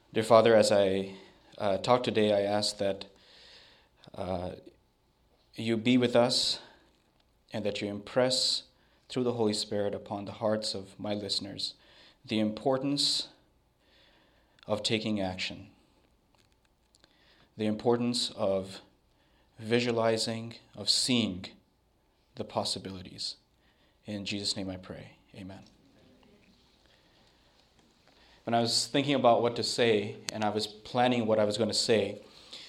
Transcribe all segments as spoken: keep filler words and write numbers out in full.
Dear Father, as I uh, talk today, I ask that uh, you be with us and that you impress through the Holy Spirit upon the hearts of my listeners the importance of taking action, the importance of visualizing, of seeing the possibilities. In Jesus' name I pray. Amen. When I was thinking about what to say and I was planning what I was going to say,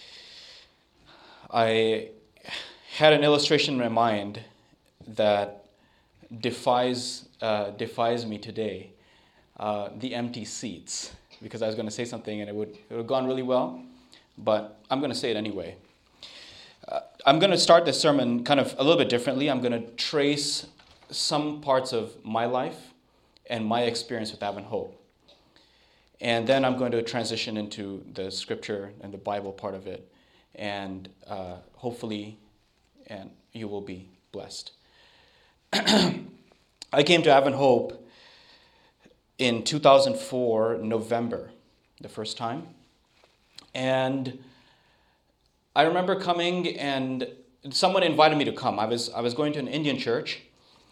I had an illustration in my mind that defies uh, defies me today, uh, the empty seats, because I was going to say something and it would, it would have gone really well, but I'm going to say it anyway. Uh, I'm going to start this sermon kind of a little bit differently. I'm going to trace some parts of my life and my experience with Advent Hope. And then I'm going to transition into the scripture and the Bible part of it. And uh, hopefully and you will be blessed. I came to Advent Hope in two thousand four, November, the first time. And I remember coming and someone invited me to come. I was I was going to an Indian church.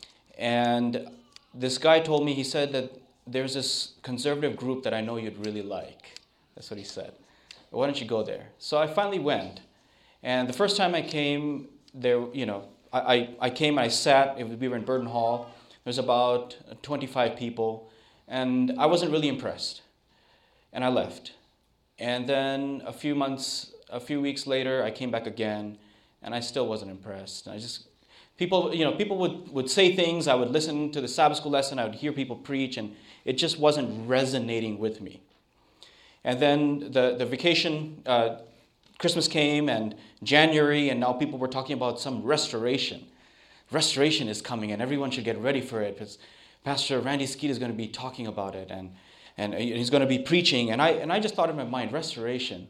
And this guy told me, he said that there's this conservative group that I know you'd really like. That's what he said. Why don't you go there? So I finally went. And the first time I came, there, you know, I, I, I came and I sat. It was, we were in Burton Hall. There was about twenty-five people. And I wasn't really impressed. And I left. And then a few months, a few weeks later, I came back again. And I still wasn't impressed. I just, people, you know, people would, would say things. I would listen to the Sabbath school lesson. I would hear people preach. And it just wasn't resonating with me. And then the, the vacation, uh, Christmas came and January, and now people were talking about some restoration. Restoration is coming and everyone should get ready for it because Pastor Randy Skeet is going to be talking about it and, and he's going to be preaching. And I and I just thought in my mind, restoration.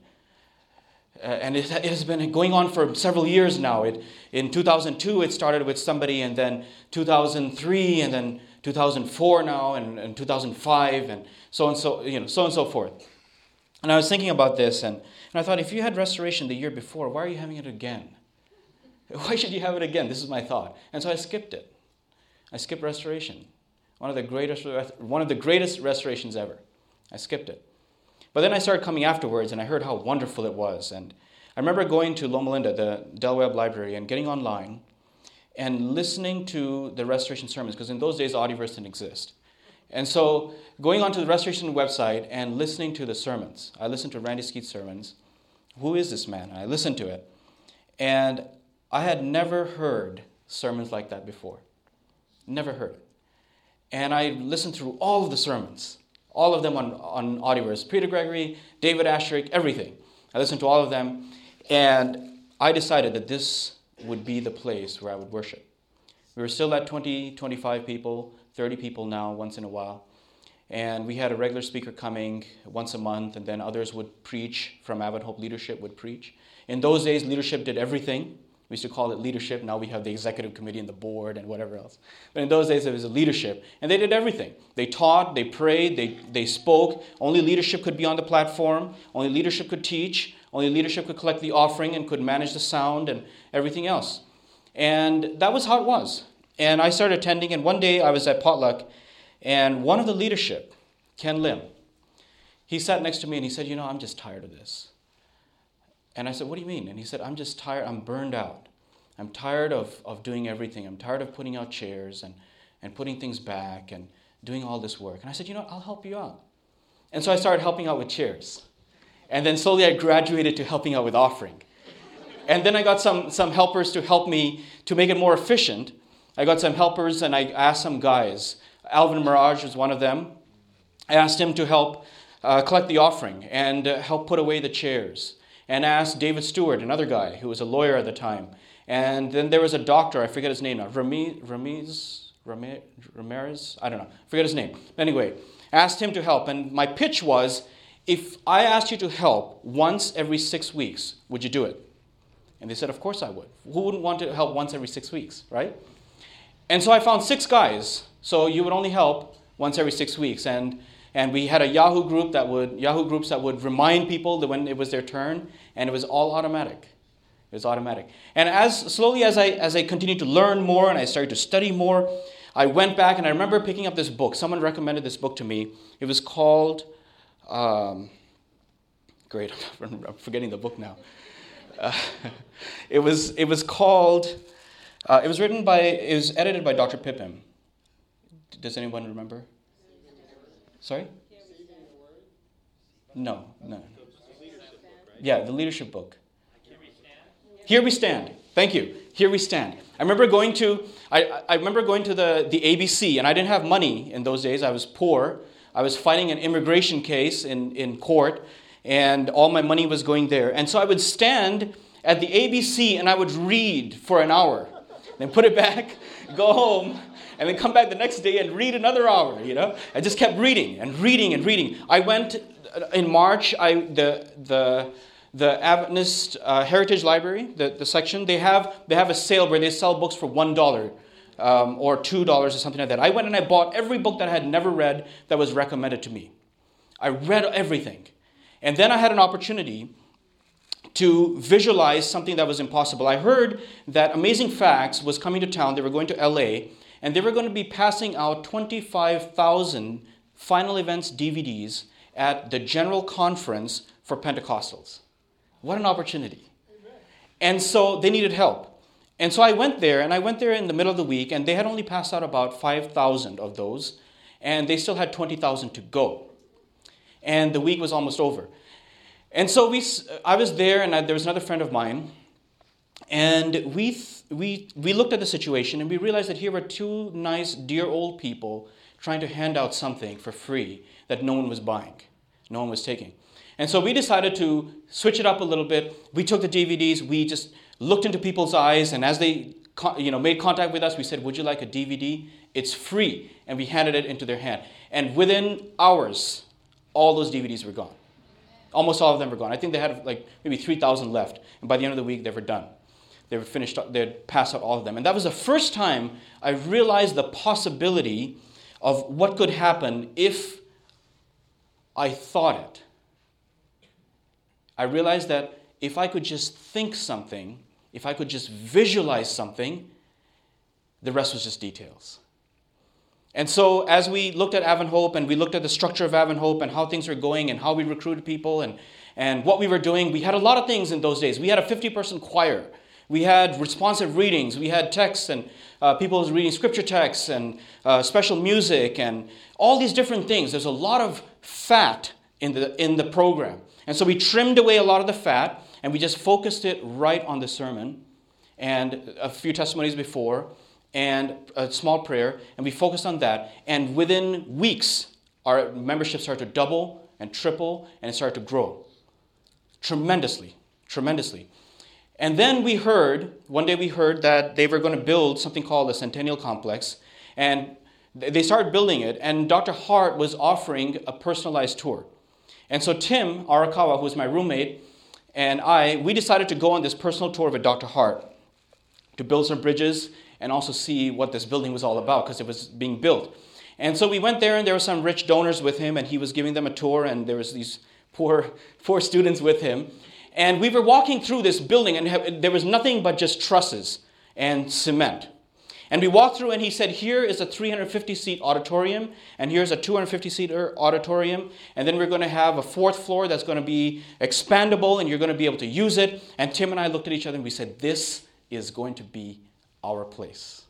Uh, and it, it has been going on for several years now. It, in two thousand two, it started with somebody, and then two thousand three, and then two thousand four now, and, and two thousand five, and so and so, you know, so and so forth. And I was thinking about this, and, and I thought, if you had restoration the year before, why are you having it again? Why should you have it again? This is my thought. And so I skipped it. I skipped restoration. One of the greatest, one of the greatest restorations ever. I skipped it. But then I started coming afterwards, and I heard how wonderful it was. And I remember going to Loma Linda, the Del Webb Library, and getting online and listening to the restoration sermons, because in those days, Audioverse didn't exist. And so going onto the Restoration website and listening to the sermons. I listened to Randy Skeet's sermons. Who is this man? And I listened to it. And I had never heard sermons like that before. Never heard it. And I listened through all of the sermons. All of them on, on Audioverse. Peter Gregory, David Asterick, everything. I listened to all of them. And I decided that this would be the place where I would worship. We were still at twenty, twenty-five people, thirty people now once in a while. And we had a regular speaker coming once a month, and then others would preach from Advent Hope Leadership would preach. In those days, leadership did everything. We used to call it leadership. Now we have the executive committee and the board and whatever else. But in those days, it was a leadership. And they did everything. They taught, they prayed, they, they spoke. Only leadership could be on the platform. Only leadership could teach. Only leadership could collect the offering and could manage the sound and everything else. And that was how it was. And I started attending, and one day I was at potluck, and one of the leadership, Ken Lim, he sat next to me and he said, you know, I'm just tired of this. And I said, what do you mean? And he said, I'm just tired, I'm burned out. I'm tired of, of doing everything. I'm tired of putting out chairs and, and putting things back and doing all this work. And I said, you know, I'll help you out. And so I started helping out with chairs. And then slowly I graduated to helping out with offering. And then I got some, some helpers to help me to make it more efficient. I got some helpers and I asked some guys. Alvin Mirage was one of them. I asked him to help uh, collect the offering and uh, help put away the chairs. And I asked David Stewart, another guy who was a lawyer at the time. And then there was a doctor, I forget his name now, Ramiz, Ramiz, Ramirez, I don't know, forget his name. Anyway, asked him to help. And my pitch was, if I asked you to help once every six weeks, would you do it? And they said, of course I would. Who wouldn't want to help once every six weeks, right? And so I found six guys. So you would only help once every six weeks. And And we had a Yahoo group that would Yahoo groups that would remind people that when it was their turn, and it was all automatic. It was automatic. And as slowly as I as I continued to learn more and I started to study more, I went back and I remember picking up this book. Someone recommended this book to me. It was called, um, great, I'm forgetting the book now. Uh, it was it was called, uh, it was written by, it was edited by Doctor Pippin. Does anyone remember? Sorry? No, no. Yeah, the leadership book. Here We Stand. Thank you. Here We Stand. I remember going to I, I remember going to the, the A B C, and I didn't have money in those days. I was poor. I was fighting an immigration case in, in court, and all my money was going there. And so I would stand at the A B C and I would read for an hour, then put it back, go home, and then come back the next day and read another hour, you know. I just kept reading and reading and reading. I went in March, I the the the Adventist uh, Heritage Library, the, the section, they have they have a sale where they sell books for one dollar um, or two dollars or something like that. I went and I bought every book that I had never read that was recommended to me. I read everything. And then I had an opportunity to visualize something that was impossible. I heard that Amazing Facts was coming to town. They were going to L A, and they were going to be passing out twenty-five thousand Final Events D V Ds at the General Conference for Pentecostals. What an opportunity. And so they needed help. And so I went there, and I went there in the middle of the week, and they had only passed out about five thousand of those, and they still had twenty thousand to go. And the week was almost over. And so we, I was there, and I, there was another friend of mine, and we, we, we looked at the situation, and we realized that here were two nice, dear old people trying to hand out something for free that no one was buying, no one was taking. And so we decided to switch it up a little bit. We took the D V Ds, we just looked into people's eyes, and as they you know, made contact with us, we said, would you like a D V D? It's free. And we handed it into their hand. And within hours, all those D V Ds were gone. Almost all of them were gone. I think they had like maybe three thousand left. And by the end of the week, they were done. They were finished, they had passed out all of them. And that was the first time I realized the possibility of what could happen if I thought it. I realized that if I could just think something, if I could just visualize something, the rest was just details. And so as we looked at Advent Hope and we looked at the structure of Advent Hope and how things were going and how we recruited people and, and what we were doing, we had a lot of things in those days. We had a fifty-person choir. We had responsive readings. We had texts and uh, people reading scripture texts and uh, special music and all these different things. There's a lot of fat in the in the program. And so we trimmed away a lot of the fat, and we just focused it right on the sermon and a few testimonies before and a small prayer, and we focused on that. And within weeks, our membership started to double and triple, and it started to grow tremendously, tremendously. And then we heard, one day we heard that they were going to build something called the Centennial Complex, and they started building it, and Doctor Hart was offering a personalized tour. And so Tim Arakawa, who was my roommate, and I, we decided to go on this personal tour with Doctor Hart to build some bridges and also see what this building was all about because it was being built. And so we went there, and there were some rich donors with him, and he was giving them a tour, and there was these poor, poor students with him. And we were walking through this building, and there was nothing but just trusses and cement. And we walked through, and he said, here is a three hundred fifty seat auditorium, and here's a two hundred fifty seat auditorium, and then we're going to have a fourth floor that's going to be expandable, and you're going to be able to use it. And Tim and I looked at each other, and we said, this is going to be our place.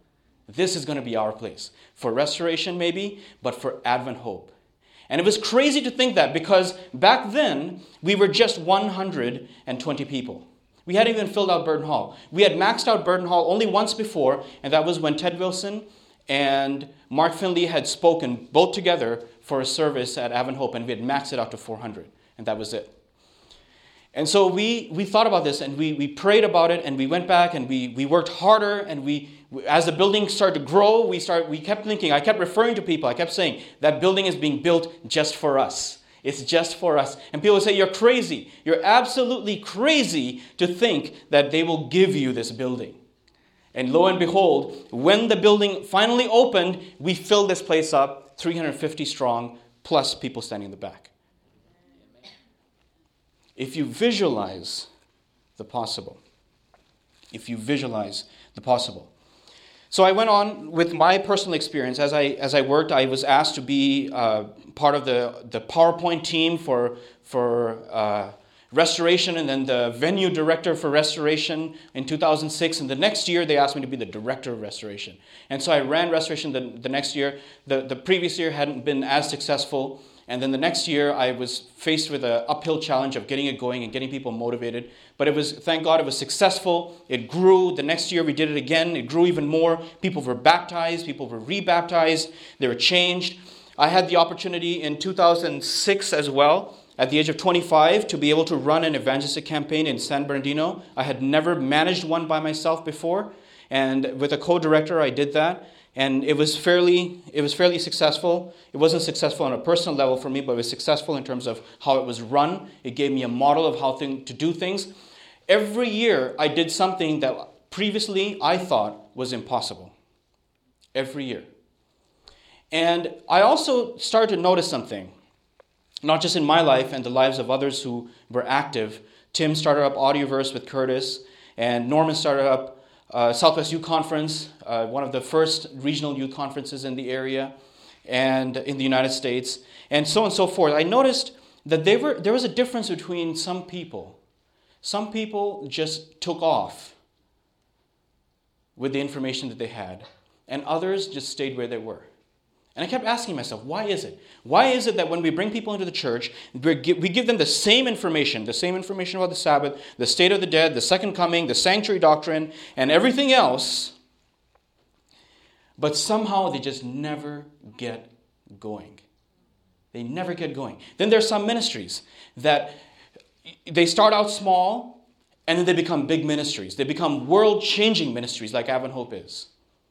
This is going to be our place. For Restoration, maybe, but for Advent Hope. And it was crazy to think that, because back then, we were just one hundred twenty people. We hadn't even filled out Burden Hall. We had maxed out Burden Hall only once before, and that was when Ted Wilson and Mark Finley had spoken both together for a service at Advent Hope, and we had maxed it out to four hundred, and that was it. And so we, we thought about this, and we, we prayed about it, and we went back, and we, we worked harder, and we, as the building started to grow, we, started, we kept thinking, I kept referring to people, I kept saying, that building is being built just for us. It's just for us. And people say, you're crazy. You're absolutely crazy to think that they will give you this building. And lo and behold, when the building finally opened, we filled this place up, three hundred fifty strong, plus people standing in the back. If you visualize the possible, if you visualize the possible. So I went on with my personal experience. As I as I worked, I was asked to be uh, part of the, the PowerPoint team for, for uh, restoration, and then the venue director for restoration in two thousand six. And the next year, they asked me to be the director of restoration. And so I ran restoration the, the next year. The, the previous year hadn't been as successful. And then the next year, I was faced with an uphill challenge of getting it going and getting people motivated. But it was, thank God, it was successful. It grew. The next year, we did it again. It grew even more. People were baptized. People were rebaptized. They were changed. I had the opportunity in two thousand six as well, at the age of twenty-five, to be able to run an evangelistic campaign in San Bernardino. I had never managed one by myself before. And with a co-director, I did that. And it was fairly it was fairly successful. It wasn't successful on a personal level for me, but it was successful in terms of how it was run. It gave me a model of how thing, to do things. Every year, I did something that previously I thought was impossible. Every year. And I also started to notice something, not just in my life and the lives of others who were active. Tim started up Audioverse with Curtis, and Norman started up Uh, Southwest Youth Conference, uh, one of the first regional youth conferences in the area and in the United States, and so on and so forth. I noticed that they were, there was a difference between some people. Some people just took off with the information that they had, and others just stayed where they were. And I kept asking myself, why is it? Why is it that when we bring people into the church, we give them the same information, the same information about the Sabbath, the state of the dead, the second coming, the sanctuary doctrine, and everything else, but somehow they just never get going. They never get going. Then there's some ministries that they start out small, and then they become big ministries. They become world-changing ministries like Advent Hope is.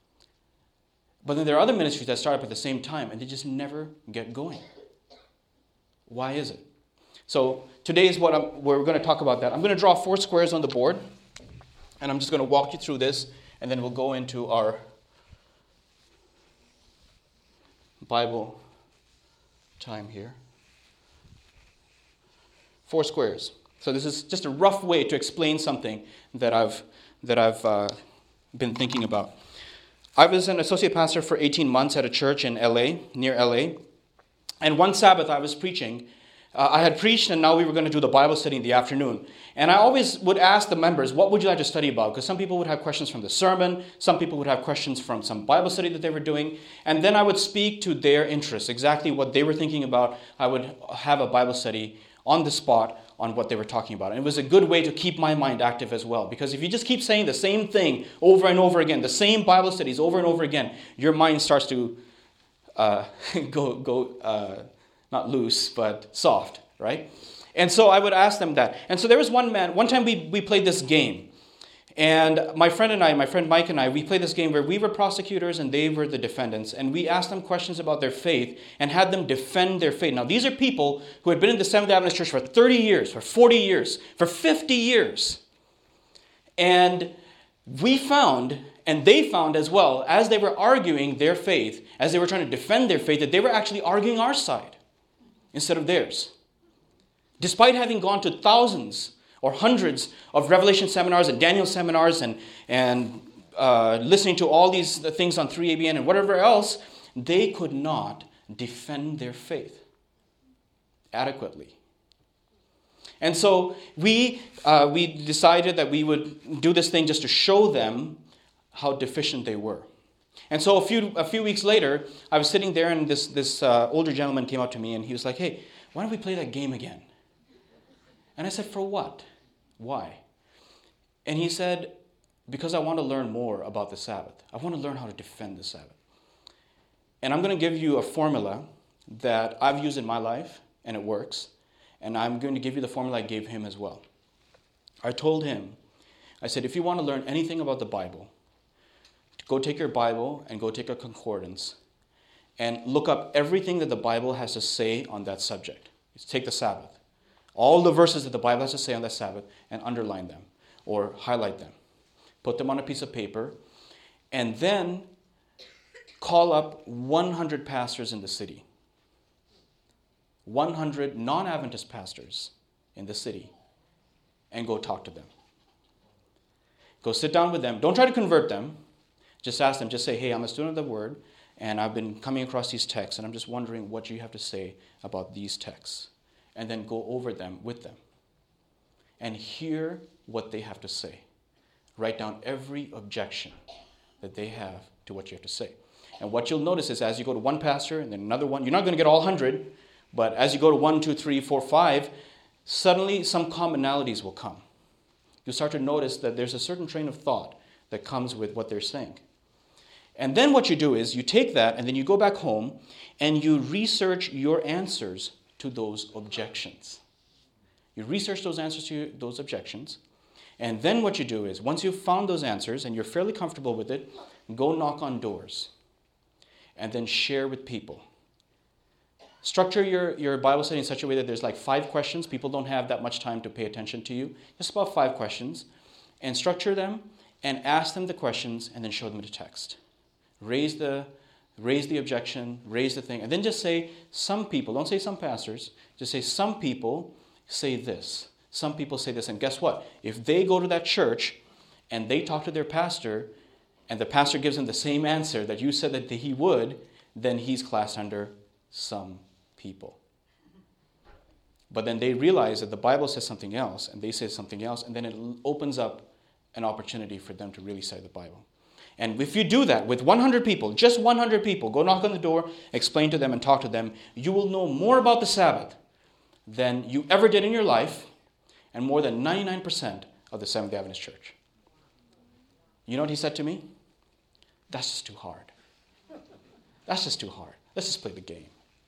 But then there are other ministries that start up at the same time, and they just never get going. Why is it? So today is what I'm, we're going to talk about that. I'm going to draw four squares on the board, and I'm just going to walk you through this, and then we'll go into our Bible time here. Four squares. So this is just a rough way to explain something that I've that I've uh, been thinking about. I was an associate pastor for eighteen months at a church in L A, near L A. And one Sabbath I was preaching. Uh, I had preached, and now we were going to do the Bible study in the afternoon. And I always would ask the members, what would you like to study about? Because some people would have questions from the sermon. Some people would have questions from some Bible study that they were doing. And then I would speak to their interests, exactly what they were thinking about. I would have a Bible study on the spot on what they were talking about. And it was a good way to keep my mind active as well. Because if you just keep saying the same thing over and over again, the same Bible studies over and over again, your mind starts to uh, go, go uh, not loose, but soft, right? And so I would ask them that. And so there was one man, one time we, we played this game. And my friend and I, my friend Mike and I, we played this game where we were prosecutors and they were the defendants. And we asked them questions about their faith and had them defend their faith. Now, these are people who had been in the Seventh-day Adventist Church for thirty years, for forty years, for fifty years. And we found, and they found as well, as they were arguing their faith, as they were trying to defend their faith, that they were actually arguing our side instead of theirs. Despite having gone to thousands or hundreds of Revelation seminars and Daniel seminars and, and uh, listening to all these things on three A B N and whatever else, they could not defend their faith adequately. And so we uh, we decided that we would do this thing just to show them how deficient they were. And so a few a few weeks later, I was sitting there, and this, this uh, older gentleman came up to me, and he was like, hey, why don't we play that game again? And I said, for what? Why? And he said, because I want to learn more about the Sabbath. I want to learn how to defend the Sabbath. And I'm going to give you a formula that I've used in my life, and it works. And I'm going to give you the formula I gave him as well. I told him, I said, if you want to learn anything about the Bible, go take your Bible and go take a concordance and look up everything that the Bible has to say on that subject. Take the Sabbath. All the verses that the Bible has to say on that Sabbath, and underline them or highlight them. Put them on a piece of paper, and then call up one hundred pastors in the city one hundred non-Adventist pastors in the city and go talk to them. Go sit down with them. Don't try to convert them. Just ask them. Just say, hey, I'm a student of the Word, and I've been coming across these texts, and I'm just wondering what you have to say about these texts. And then go over them with them and hear what they have to say. Write down every objection that they have to what you have to say. And what you'll notice is as you go to one pastor and then another one, you're not going to get all one hundred, but as you go to one, two, three, four, five, suddenly some commonalities will come. You'll start to notice that there's a certain train of thought that comes with what they're saying. And then what you do is you take that and then you go back home and you research your answers to those objections. You research those answers to those objections. And then what you do is once you've found those answers and you're fairly comfortable with it, go knock on doors and then share with people. Structure your, your Bible study in such a way that there's like five questions. People don't have that much time to pay attention to you. Just about five questions. And structure them and ask them the questions and then show them the text. Raise the, raise the objection, raise the thing. And then just say some people, don't say some pastors, just say some people say this. Some people say this. And guess what? If they go to that church and they talk to their pastor and the pastor gives them the same answer that you said that he would, then he's classed under some people. But then they realize that the Bible says something else and they say something else, and then it opens up an opportunity for them to really study the Bible. And if you do that with one hundred people, just one hundred people, go knock on the door, explain to them and talk to them, you will know more about the Sabbath than you ever did in your life and more than ninety-nine percent of the Seventh-day Adventist Church. You know what he said to me? That's just too hard. That's just too hard. Let's just play the game.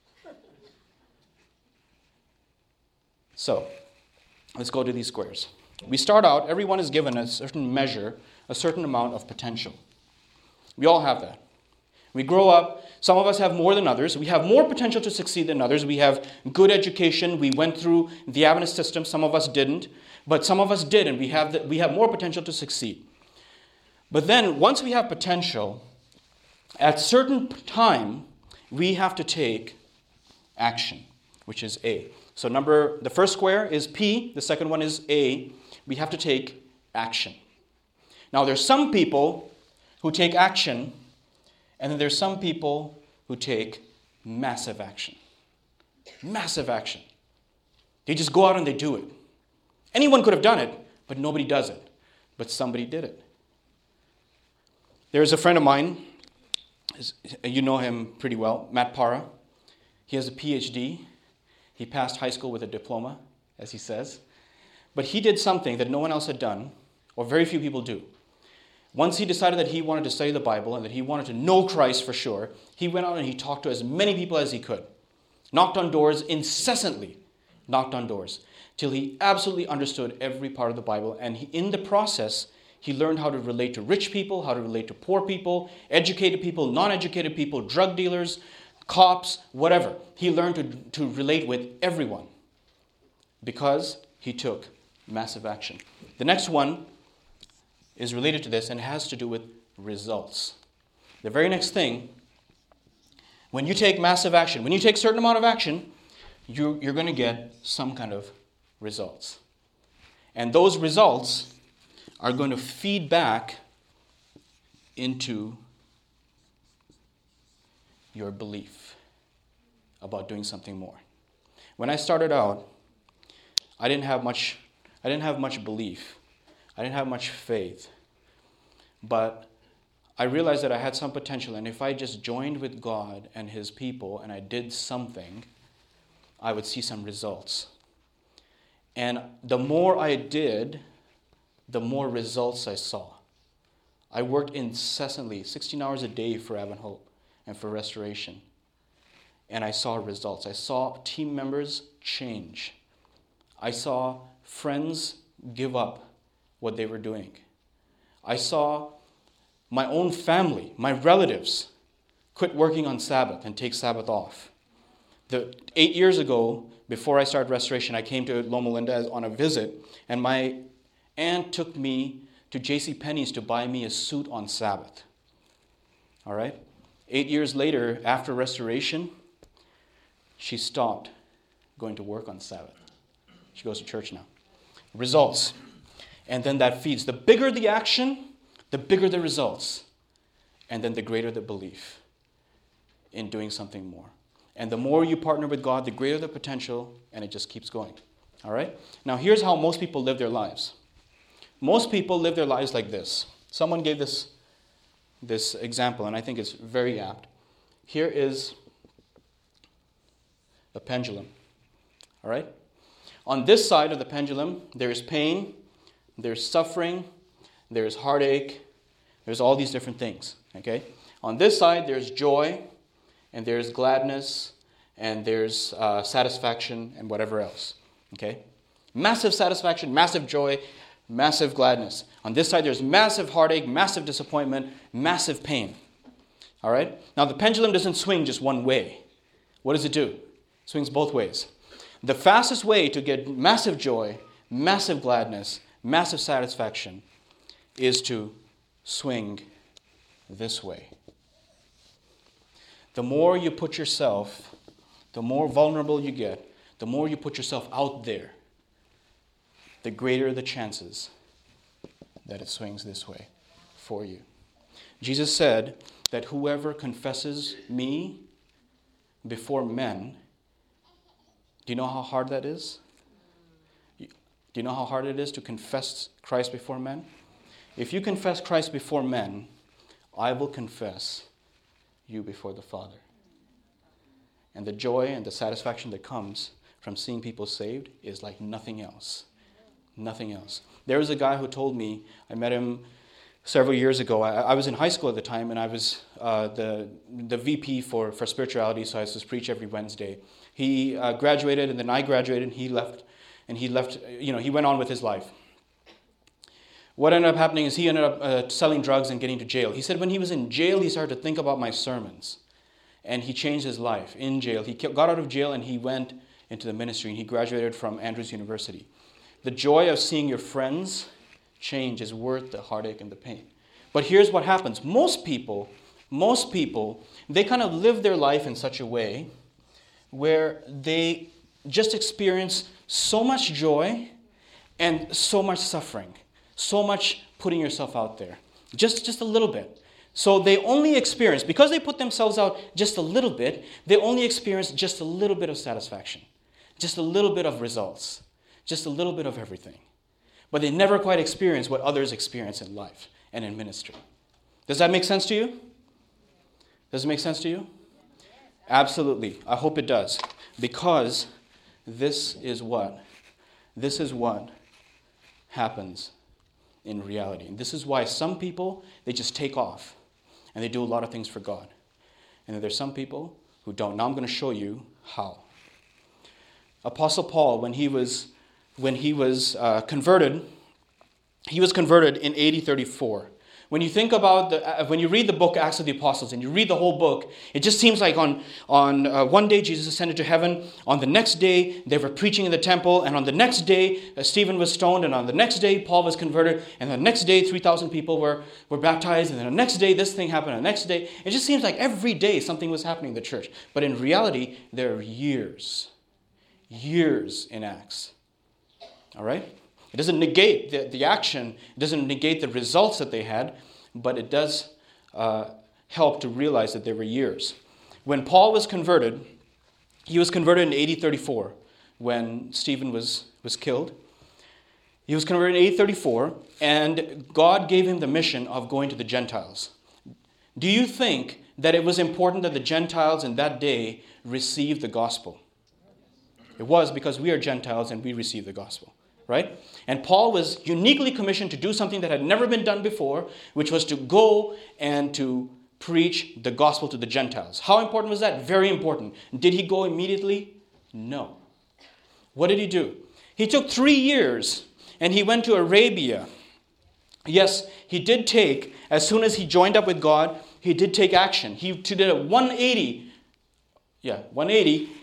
So, let's go to these squares. We start out, everyone is given a certain measure, a certain amount of potential. We all have that. We grow up, some of us have more than others. We have more potential to succeed than others. We have good education. We went through the Adventist system. Some of us didn't. But some of us did, and we have, the, we have more potential to succeed. But then, once we have potential, at certain time, we have to take action, which is A. So number, the first square is P, the second one is A. We have to take action. Now there's some people who take action, and then there's some people who take massive action. Massive action. They just go out and they do it. Anyone could have done it, but nobody does it. But somebody did it. There's a friend of mine, you know him pretty well, Matt Parra. He has a P H D. He passed high school with a diploma, as he says. But he did something that no one else had done, or very few people do. Once he decided that he wanted to study the Bible and that he wanted to know Christ for sure, he went out and he talked to as many people as he could. Knocked on doors incessantly. Knocked on doors. Till he absolutely understood every part of the Bible. And he, in the process, he learned how to relate to rich people, how to relate to poor people, educated people, non-educated people, drug dealers, cops, whatever. He learned to, to relate with everyone because he took massive action. The next one is related to this and has to do with results. The very next thing, when you take massive action, when you take a certain amount of action, you, you're going to get some kind of results. And those results are going to feed back into your belief about doing something more. When I started out, I didn't have much I didn't have much belief. I didn't have much faith. But I realized that I had some potential, and if I just joined with God and his people and I did something, I would see some results. And the more I did, the more results I saw. I worked incessantly, sixteen hours a day for Advent Hope and for Restoration. And I saw results. I saw team members change. I saw friends give up what they were doing. I saw my own family, my relatives, quit working on Sabbath and take Sabbath off. The, eight years ago, before I started Restoration, I came to Loma Linda on a visit, and my aunt took me to JCPenney's to buy me a suit on Sabbath. All right? Eight years later, after Restoration, she stopped going to work on Sabbath. She goes to church now. Results. And then that feeds. The bigger the action, the bigger the results. And then the greater the belief in doing something more. And the more you partner with God, the greater the potential, and it just keeps going. All right? Now, here's how most people live their lives. Most people live their lives like this. Someone gave this, this example, and I think it's very apt. Here is a pendulum. All right? On this side of the pendulum, there is pain, there's suffering, there's heartache, there's all these different things. Okay? On this side, there's joy, and there's gladness, and there's uh, satisfaction, and whatever else. Okay? Massive satisfaction, massive joy, massive gladness. On this side, there's massive heartache, massive disappointment, massive pain. All right? Now, the pendulum doesn't swing just one way. What does it do? It swings both ways. The fastest way to get massive joy, massive gladness, massive satisfaction is to swing this way. The more you put yourself, the more vulnerable you get, the more you put yourself out there, the greater the chances that it swings this way for you. Jesus said that whoever confesses me before men, do you know how hard that is? Do you know how hard it is to confess Christ before men? If you confess Christ before men, I will confess you before the Father. And the joy and the satisfaction that comes from seeing people saved is like nothing else. Nothing else. There was a guy who told me, I met him several years ago. I, I was in high school at the time, and I was uh, the the V P for, for spirituality, so I used to preach every Wednesday. He uh, graduated, and then I graduated, and he left, and he left, you know, he went on with his life. What ended up happening is he ended up uh, selling drugs and getting to jail. He said when he was in jail, he started to think about my sermons. And he changed his life in jail. He got out of jail and he went into the ministry. And he graduated from Andrews University. The joy of seeing your friends change is worth the heartache and the pain. But here's what happens. Most people, most people, they kind of live their life in such a way where they just experience so much joy and so much suffering. So much putting yourself out there. Just, just a little bit. So they only experience, because they put themselves out just a little bit, they only experience just a little bit of satisfaction. Just a little bit of results. Just a little bit of everything. But they never quite experience what others experience in life and in ministry. Does that make sense to you? Does it make sense to you? Absolutely. I hope it does. Because this is what, this is what happens in reality. And this is why some people, they just take off and they do a lot of things for God. And then there's some people who don't. Now I'm going to show you how. Apostle Paul, when he was when he was uh, converted, he was converted in A D thirty-four. When you think about the, uh, when you read the book Acts of the Apostles and you read the whole book, it just seems like on, on uh, one day Jesus ascended to heaven, on the next day they were preaching in the temple, and on the next day uh, Stephen was stoned, and on the next day Paul was converted, and the next day three thousand people were, were baptized, and then the next day this thing happened, and the next day, it just seems like every day something was happening in the church. But in reality, there are years, years in Acts. All right? It doesn't negate the, the action. It doesn't negate the results that they had, but it does uh, help to realize that there were years. When Paul was converted, he was converted in A D thirty-four when Stephen was, was killed. He was converted in A D thirty-four, and God gave him the mission of going to the Gentiles. Do you think that it was important that the Gentiles in that day received the gospel? It was, because we are Gentiles and we receive the gospel. Right? And Paul was uniquely commissioned to do something that had never been done before, which was to go and to preach the gospel to the Gentiles. How important was that? Very important. Did he go immediately? No. What did he do? He took three years and he went to Arabia. Yes, he did take, as soon as he joined up with God, he did take action. He did a one eighty. Yeah, one eighty.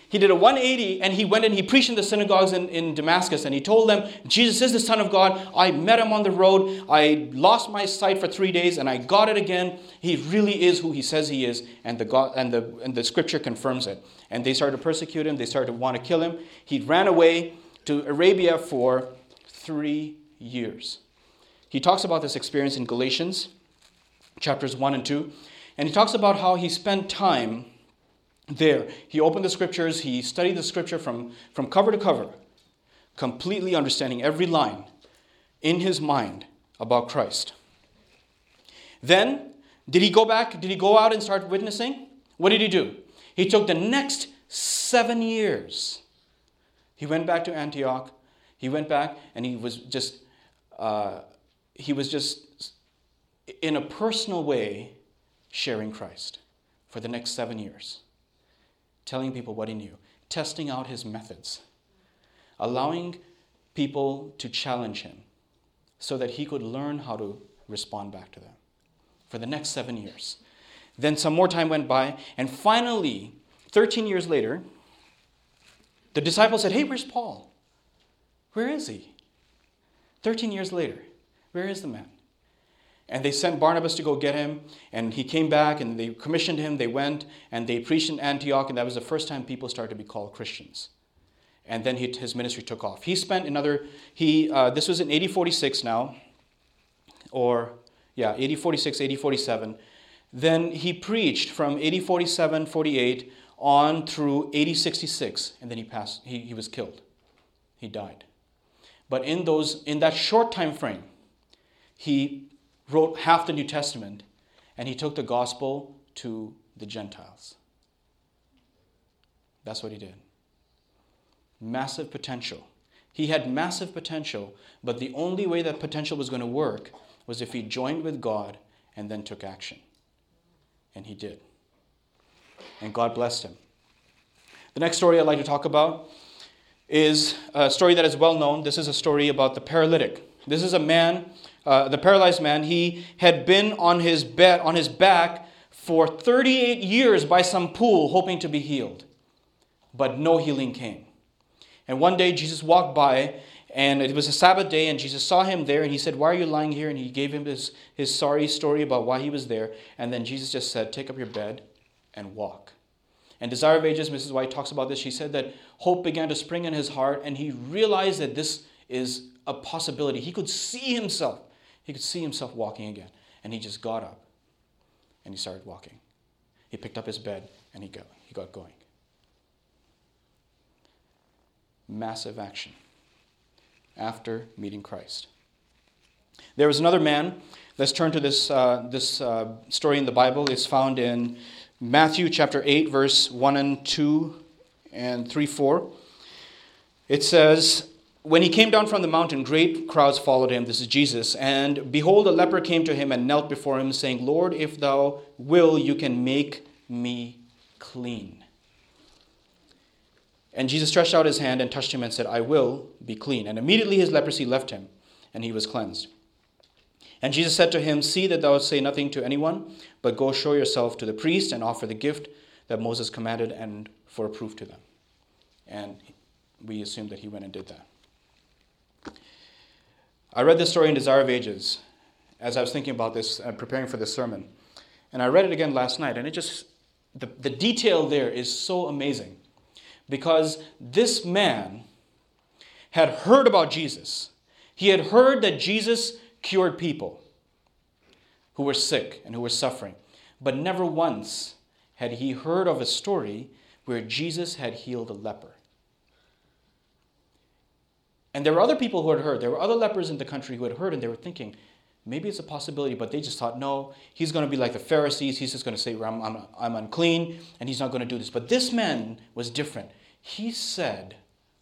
He did a one eighty, and he went and he preached in the synagogues in, in Damascus, and he told them, Jesus is the Son of God. I met him on the road. I lost my sight for three days, and I got it again. He really is who he says he is, and the God, and the and the scripture confirms it. And they started to persecute him. They started to want to kill him. He ran away to Arabia for three years. He talks about this experience in Galatians chapters one and two, and he talks about how he spent time there. He opened the scriptures, he studied the scripture from, from cover to cover, completely understanding every line in his mind about Christ. Then, did he go back? Did he go out and start witnessing? What did he do? He took the next seven years. He went back to Antioch. He went back and he was just, uh, he was just in a personal way sharing Christ for the next seven years. Telling people what he knew, testing out his methods, allowing people to challenge him so that he could learn how to respond back to them for the next seven years. Then some more time went by, and finally, thirteen years later, the disciples said, hey, where's Paul? Where is he? thirteen years later, where is the man? And they sent Barnabas to go get him, and he came back, and they commissioned him. They went, and they preached in Antioch, and that was the first time people started to be called Christians. And then he, his ministry took off. He spent another, he uh, this was in A D forty-six now, or, yeah, A D forty-six, A D forty-seven. Then he preached from A D forty-seven, forty-eight on through A D sixty-six, and then he passed, he, he was killed. He died. But in those, in that short time frame, he wrote half the New Testament, and he took the gospel to the Gentiles. That's what he did. Massive potential. He had massive potential, but the only way that potential was going to work was if he joined with God and then took action. And he did. And God blessed him. The next story I'd like to talk about is a story that is well known. This is a story about the paralytic. This is a man, uh, the paralyzed man. He had been on his bed, on his back for thirty-eight years by some pool, hoping to be healed. But no healing came. And one day Jesus walked by, and it was a Sabbath day, and Jesus saw him there, and he said, why are you lying here? And he gave him his, his sorry story about why he was there. And then Jesus just said, take up your bed and walk. And Desire of Ages, Missus White talks about this. She said that hope began to spring in his heart, and he realized that this is a possibility. He could see himself. He could see himself walking again. And he just got up and he started walking. He picked up his bed and he got, he got going. Massive action after meeting Christ. There was another man. Let's turn to this, uh, this uh, story in the Bible. It's found in Matthew chapter eight, verse one and two and three, four. It says, when he came down from the mountain, great crowds followed him. This is Jesus. And behold, a leper came to him and knelt before him, saying, Lord, if thou will, you can make me clean. And Jesus stretched out his hand and touched him and said, I will be clean. And immediately his leprosy left him, and he was cleansed. And Jesus said to him, see that thou say nothing to anyone, but go show yourself to the priest and offer the gift that Moses commanded, and for a proof to them. And we assume that he went and did that. I read this story in Desire of Ages as I was thinking about this, uh, preparing for this sermon. And I read it again last night, and it just, the, the detail there is so amazing. Because this man had heard about Jesus. He had heard that Jesus cured people who were sick and who were suffering. But never once had he heard of a story where Jesus had healed a leper. And there were other people who had heard. There were other lepers in the country who had heard, and they were thinking, maybe it's a possibility, but they just thought, no, he's going to be like the Pharisees. He's just going to say, I'm, I'm, I'm unclean, and he's not going to do this. But this man was different. He said,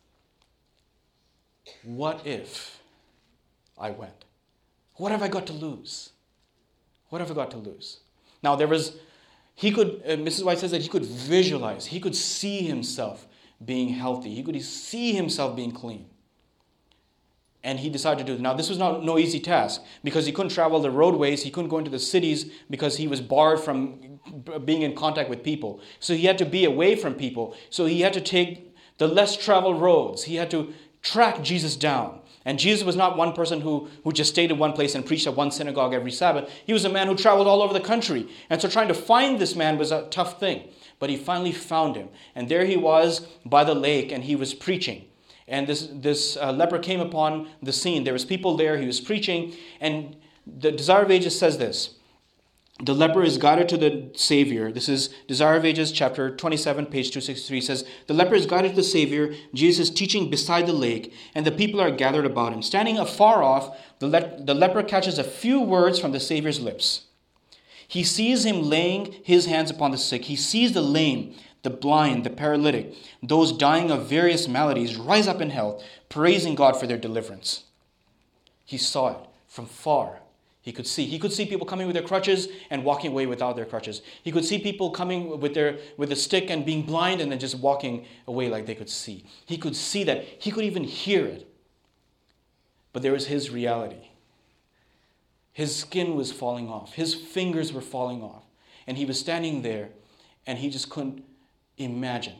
what if I went? What have I got to lose? What have I got to lose? Now, there was, he could, uh, Missus White says that he could visualize, he could see himself being healthy. He could see himself being clean. And he decided to do it. Now, this was not no easy task because he couldn't travel the roadways. He couldn't go into the cities because he was barred from being in contact with people. So he had to be away from people. So he had to take the less traveled roads. He had to track Jesus down. And Jesus was not one person who, who just stayed in one place and preached at one synagogue every Sabbath. He was a man who traveled all over the country. And so trying to find this man was a tough thing. But he finally found him. And there he was by the lake, and he was preaching. And this, this uh, leper came upon the scene. There was people there. He was preaching. And the Desire of Ages says this. The leper is guided to the Savior. This is Desire of Ages, chapter twenty-seven, page two sixty-three. Says, the leper is guided to the Savior. Jesus is teaching beside the lake, and the people are gathered about him. Standing afar off, the, le- the leper catches a few words from the Savior's lips. He sees him laying his hands upon the sick. He sees the lame, the blind, the paralytic, those dying of various maladies rise up in health, praising God for their deliverance. He saw it from far. He could see. He could see people coming with their crutches and walking away without their crutches. He could see people coming with their with a stick and being blind and then just walking away like they could see. He could see that. He could even hear it. But there was his reality. His skin was falling off. His fingers were falling off. And he was standing there and he just couldn't imagine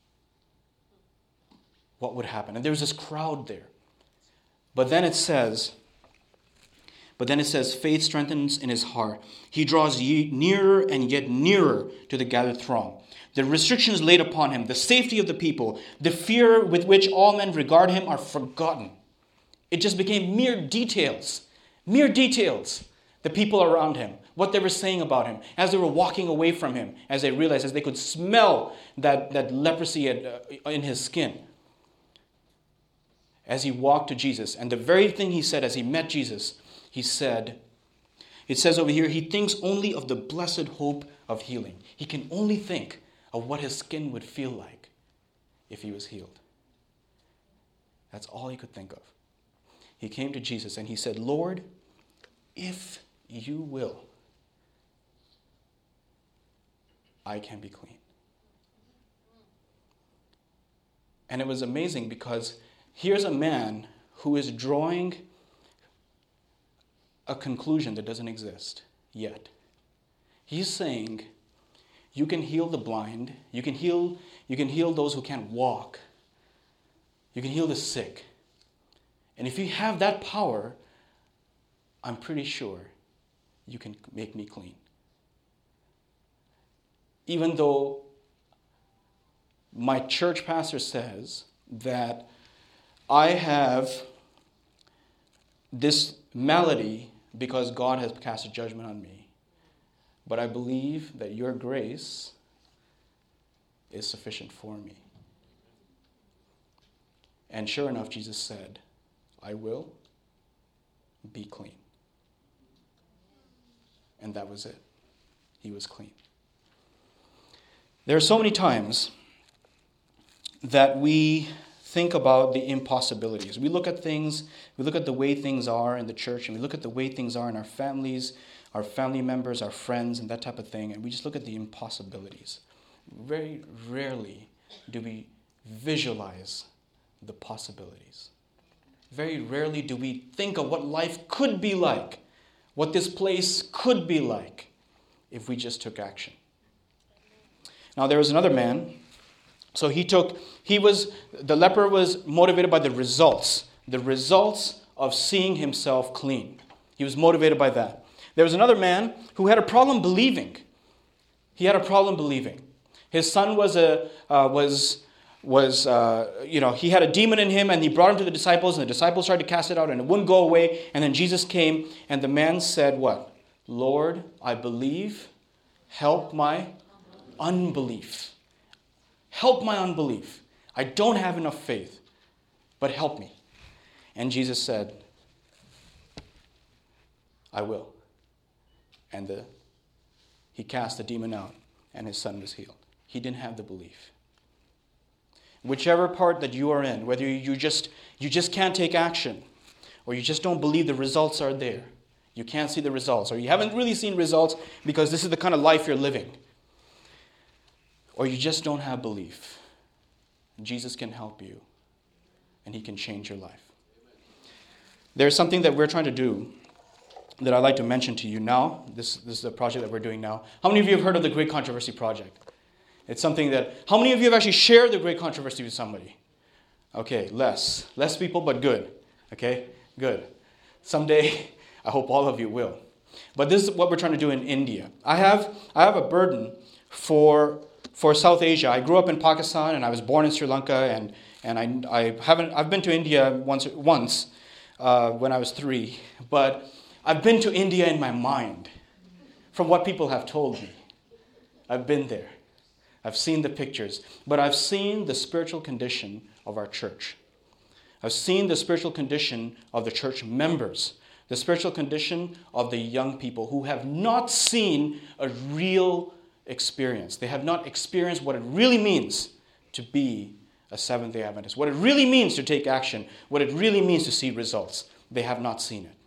what would happen. And there was this crowd there. But then it says... But then it says, faith strengthens in his heart. He draws ye nearer and yet nearer to the gathered throng. The restrictions laid upon him, the safety of the people, the fear with which all men regard him are forgotten. It just became mere details, mere details. The people around him, what they were saying about him, as they were walking away from him, as they realized, as they could smell that, that leprosy in his skin. As he walked to Jesus, and the very thing he said as he met Jesus, he said, it says over here, he thinks only of the blessed hope of healing. He can only think of what his skin would feel like if he was healed. That's all he could think of. He came to Jesus and he said, Lord, if you will, I can be clean. And it was amazing because here's a man who is drawing a conclusion that doesn't exist yet. He's saying, you can heal the blind, you can heal, you can heal those who can't walk, you can heal the sick. And if you have that power, I'm pretty sure you can make me clean. Even though my church pastor says that I have this malady because God has cast a judgment on me. But I believe that your grace is sufficient for me. And sure enough, Jesus said, I will be clean. And that was it. He was clean. There are so many times that we think about the impossibilities. We look at things, we look at the way things are in the church, and we look at the way things are in our families, our family members, our friends, and that type of thing, and we just look at the impossibilities. Very rarely do we visualize the possibilities. Very rarely do we think of what life could be like, what this place could be like, if we just took action. Now, there was another man. So he took, he was, the leper was motivated by the results, the results of seeing himself clean. He was motivated by that. There was another man who had a problem believing. He had a problem believing. His son was a, uh, was, was, uh, you know, he had a demon in him, and he brought him to the disciples, and the disciples tried to cast it out, and it wouldn't go away. And then Jesus came, and the man said, what? Lord, I believe, help my unbelief. Help my unbelief. I don't have enough faith, but help me. And Jesus said, I will. And the, he cast the demon out, and his son was healed. He didn't have the belief. Whichever part that you are in, whether you just, you just can't take action, or you just don't believe the results are there, you can't see the results, or you haven't really seen results because this is the kind of life you're living, or you just don't have belief, Jesus can help you, and he can change your life. there's something that we're trying to do that I'd like to mention to you now. This, this is a project that we're doing now. How many of you have heard of the Great Controversy Project? It's something that, how many of you have actually shared the Great Controversy with somebody? Okay, less. Less people, but good. Okay, good. Someday, I hope all of you will. But this is what we're trying to do in India. I have I have a burden for for South Asia. I grew up in Pakistan and I was born in Sri Lanka, and and I I haven't I've been to India once once uh, when I was three, but I've been to India in my mind, from what people have told me. I've been there. I've seen the pictures, but I've seen the spiritual condition of our church. I've seen the spiritual condition of the church members, the spiritual condition of the young people who have not seen a real experience. They have not experienced what it really means to be a Seventh-day Adventist, what it really means to take action, what it really means to see results. They have not seen it.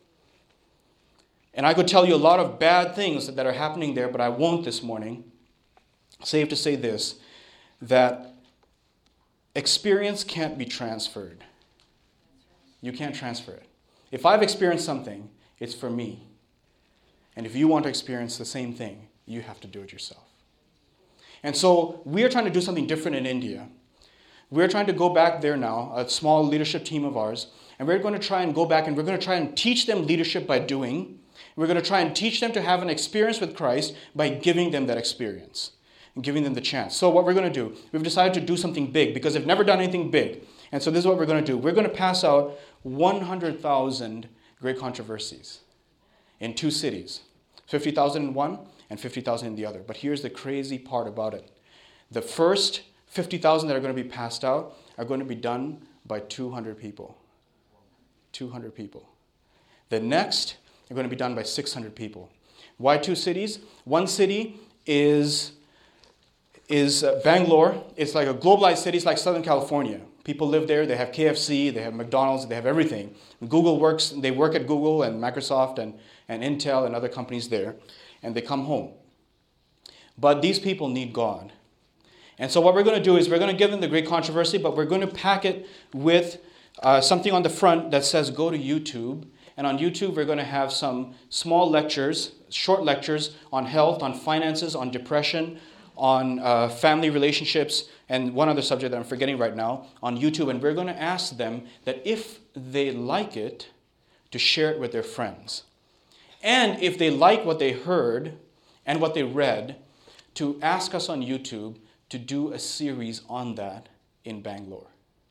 And I could tell you a lot of bad things that are happening there, but I won't this morning. Safe to say this, that experience can't be transferred. You can't transfer it. If I've experienced something, it's for me. And if you want to experience the same thing, you have to do it yourself. And so we're trying to do something different in India. We're trying to go back there now, a small leadership team of ours, and we're going to try and go back and we're going to try and teach them leadership by doing. We're going to try and teach them to have an experience with Christ by giving them that experience and giving them the chance. So what we're going to do, we've decided to do something big because they've never done anything big. And so this is what we're going to do. We're going to pass out one hundred thousand Great Controversies in two cities, fifty thousand in one and fifty thousand in the other. But here's the crazy part about it. The first fifty thousand that are going to be passed out are going to be done by two hundred people. two hundred people. The next are going to be done by six hundred people. Why two cities? One city is, is uh, Bangalore. It's like a globalized city. It's like Southern California. People live there. They have K F C. They have McDonald's. They have everything. Google works. They work at Google and Microsoft and, and Intel and other companies there. And they come home. But these people need God. And so what we're going to do is we're going to give them the Great Controversy, but we're going to pack it with uh, something on the front that says go to YouTube. And on YouTube, we're going to have some small lectures, short lectures on health, on finances, on depression, on uh, family relationships, and one other subject that I'm forgetting right now on YouTube. And we're going to ask them that if they like it, to share it with their friends. And if they like what they heard and what they read, to ask us on YouTube to do a series on that in Bangalore.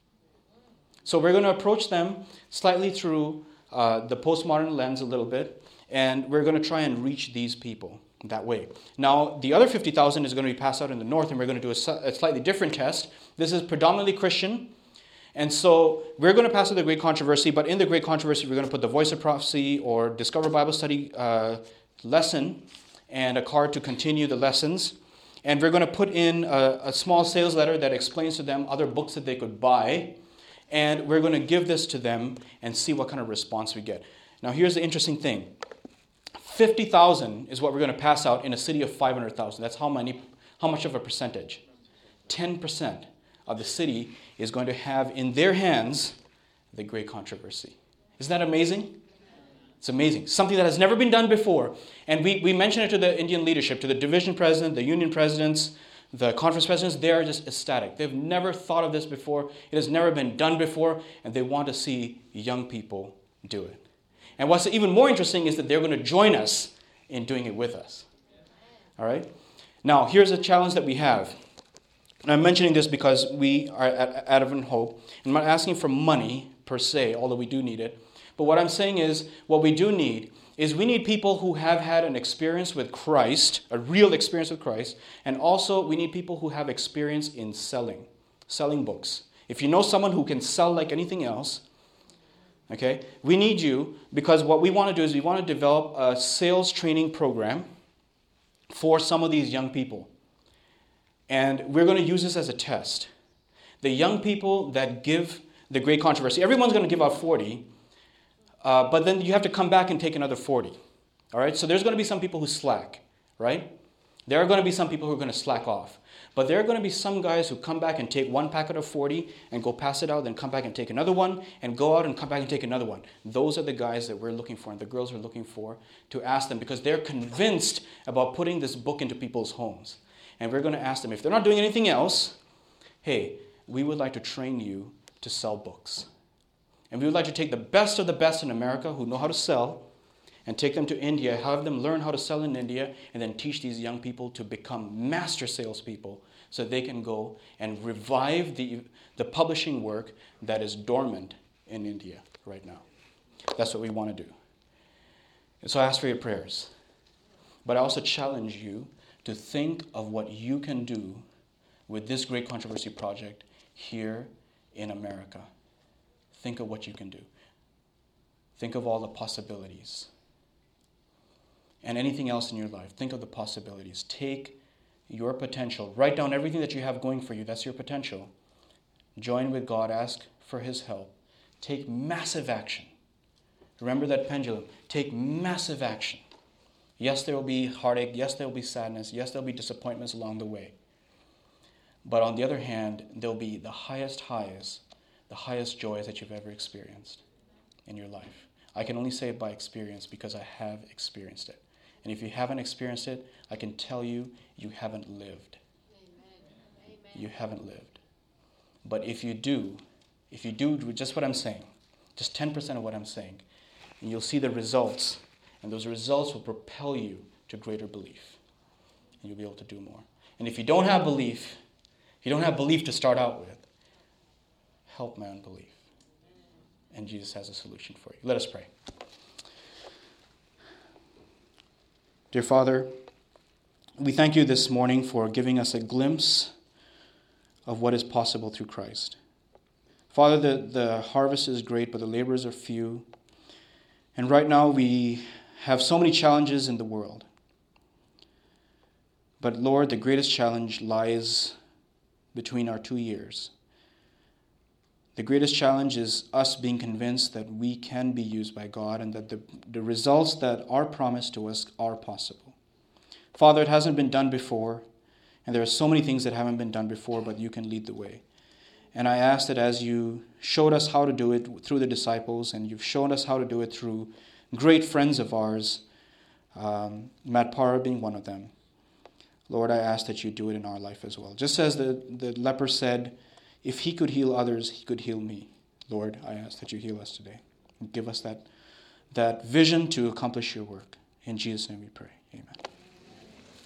So we're going to approach them slightly through uh, the postmodern lens a little bit, and we're going to try and reach these people that way. Now, the other fifty thousand is going to be passed out in the north, and we're going to do a, a slightly different test. This is predominantly Christian, and so we're going to pass out the Great Controversy, but in the Great Controversy, we're going to put the Voice of Prophecy or Discover Bible Study uh, lesson and a card to continue the lessons. And we're going to put in a, a small sales letter that explains to them other books that they could buy. And we're going to give this to them and see what kind of response we get. Now, here's the interesting thing. fifty thousand is what we're going to pass out in a city of five hundred thousand. That's how many, how much of a percentage? ten percent of the city is going to have in their hands the Great Controversy. Isn't that amazing? It's amazing. Something that has never been done before. And we, we mentioned it to the Indian leadership, to the division president, the union presidents, the conference presidents. They are just ecstatic. They've never thought of this before. It has never been done before. And they want to see young people do it. And what's even more interesting is that they're going to join us in doing it with us. All right? Now, here's a challenge that we have. And I'm mentioning this because we are at Advent Hope. And I'm not asking for money per se, although we do need it. But what I'm saying is, what we do need is we need people who have had an experience with Christ, a real experience with Christ, and also we need people who have experience in selling, selling books. If you know someone who can sell like anything else, okay, we need you, because what we want to do is we want to develop a sales training program for some of these young people. And we're going to use this as a test. The young people that give the Great Controversy, everyone's going to give out forty, Uh, but then you have to come back and take another forty. All right? So there's going to be some people who slack, right? There are going to be some people who are going to slack off. But there are going to be some guys who come back and take one packet of forty and go pass it out, then come back and take another one, and go out and come back and take another one. Those are the guys that we're looking for and the girls we're looking for to ask them, because they're convinced about putting this book into people's homes. And we're going to ask them, if they're not doing anything else, hey, we would like to train you to sell books. And we would like to take the best of the best in America who know how to sell and take them to India, have them learn how to sell in India, and then teach these young people to become master salespeople so they can go and revive the, the publishing work that is dormant in India right now. That's what we want to do. And so I ask for your prayers. But I also challenge you to think of what you can do with this Great Controversy Project here in America. Think of what you can do. Think of all the possibilities. And anything else in your life, think of the possibilities. Take your potential. Write down everything that you have going for you. That's your potential. Join with God. Ask for his help. Take massive action. Remember that pendulum. Take massive action. Yes, there will be heartache. Yes, there will be sadness. Yes, there will be disappointments along the way. But on the other hand, there will be the highest highs, the highest joys that you've ever experienced in your life. I can only say it by experience because I have experienced it. And if you haven't experienced it, I can tell you, you haven't lived. Amen. You haven't lived. But if you do, if you do just what I'm saying, just ten percent of what I'm saying, and you'll see the results, and those results will propel you to greater belief. And you'll be able to do more. And if you don't have belief, if you don't have belief to start out with, help my unbelief. And Jesus has a solution for you. Let us pray. Dear Father, we thank you this morning for giving us a glimpse of what is possible through Christ. Father, the, the harvest is great, but the laborers are few. And right now we have so many challenges in the world. But Lord, the greatest challenge lies between our two ears. The greatest challenge is us being convinced that we can be used by God and that the, the results that are promised to us are possible. Father, it hasn't been done before, and there are so many things that haven't been done before, but you can lead the way. And I ask that as you showed us how to do it through the disciples, and you've shown us how to do it through great friends of ours, um, Matt Parra being one of them, Lord, I ask that you do it in our life as well. Just as the, the leper said, if he could heal others, he could heal me. Lord, I ask that you heal us today. And give us that, that vision to accomplish your work. In Jesus' name we pray. Amen.